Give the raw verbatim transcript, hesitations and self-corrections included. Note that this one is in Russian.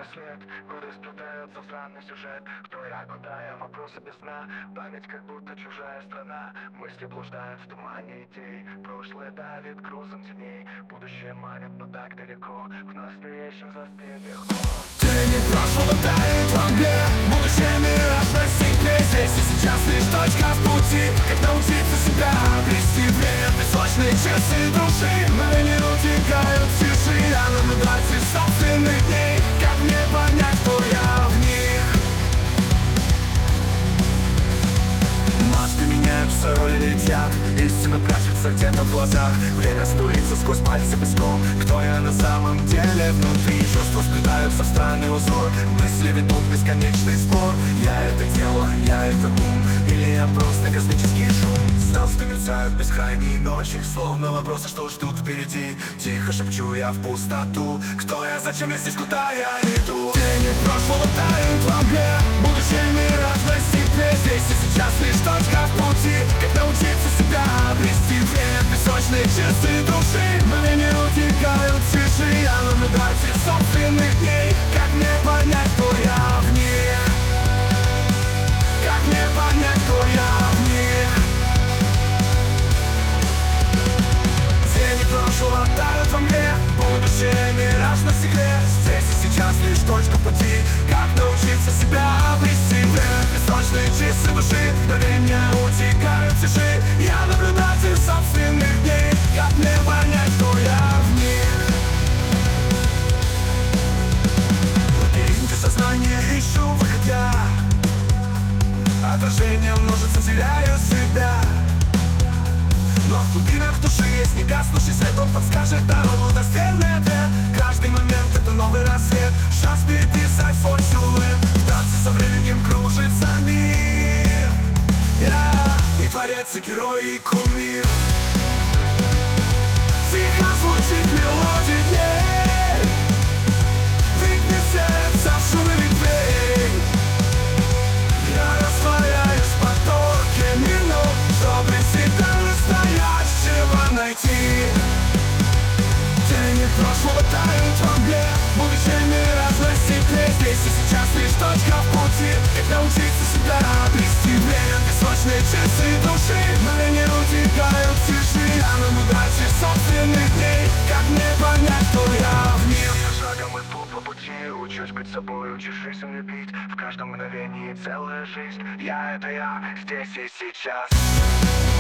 мой след. Годы сплетаются в странный сюжет. Кто я, куда я, вопросы без сна. Память как будто чужая страна. Мысли блуждают в тумане идей. Прошлое давит грузом теней. Будущее манит, но так далеко. Вновь встречен за спиной. Тени прошлого тают во мгле. Будущее мираж настигнет здесь и сейчас. Лишь точка в пути, как научиться себя обрести. Время песочные часы души. Мгновения утекают в тиши. Я наблюдатель собственных дней. Как мне понять, кто я в них? Маски меняются, роли летят. Истина прячется где-то в глазах. Время струится сквозь пальцы песком. Кто я на самом деле внутри? Чувства сплетаются в странный узор. Мысли ведут бесконечный спор. Я это тело, я это ум. Или я просто космический шум? Звезды мерцают бескрайние ночи. Словно вопросы, что ждут впереди. Тихо шепчу я в пустоту. Кто я, зачем я здесь, куда я иду? Тени прошлого тают во мгле. Будущее мираж настигнет здесь и сейчас. Лишь точка в пути, как научиться себя обрести. Время песочные часы души. Мгновения утекают в тиши. Я наблюдатель собственных дней. Как мне понять, кто я в них? Как мне понять, кто я в них? Тени прошлого тают во мгле. Будущее мираж настигнет здесь и сейчас. Лишь точка в пути, как научиться себя обрести. Время песочные часы души. Мгновения утекают в тиши. Я наблюдатель собственных дней. Как мне понять, кто я в них? Лабиринты сознания ищу выход я. Отражение множится, теряю себя. Но в глубинах души есть негаснущий свет. Он подскажет дорогу до стены ответ. Каждый момент это новый рассвет. Шанс переписать свой силуэт. В танце со временем кружится мир. Я и творец, и герой, и кумир. Тихо звучит мелодия дней. Выгни сердце в шуме ветвей. Я растворяюсь в потоке минут, чтобы себя настоящего найти. Тени прошлого тают во мгле. Будущее мираж настигнет здесь и сейчас. Лишь точка в пути, как научиться себя обрести. Время песочные часы души. Мгновения утекают в тиши. Я наблюдатель собственных дней. Как мне понять, кто я в них? Шагом иду по пути, учусь быть собой, учусь жизнь любить. В каждом мгновении целая жизнь. Я это я, здесь и сейчас.